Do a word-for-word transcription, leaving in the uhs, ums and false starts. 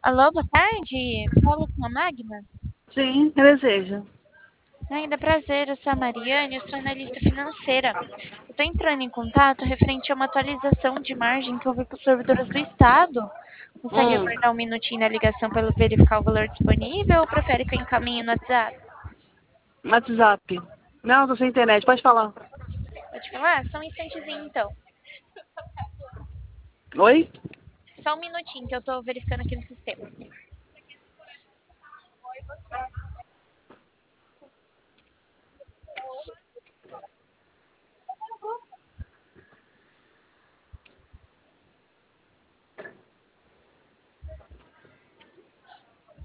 Alô, boa tarde. Falo com a Magna. Sim, eu desejo. Magna, prazer. Eu sou a Mariane, eu sou analista financeira. Eu tô entrando em contato referente a uma atualização de margem que eu vi para os servidores do Estado. Consegue Hum, aguardar um minutinho na ligação para verificar o valor disponível ou prefere que eu encaminhe no WhatsApp? WhatsApp. Não, tô sem internet, pode falar. Pode falar? Só um instantezinho, então. Oi? Só um minutinho que eu tô verificando aqui no sistema.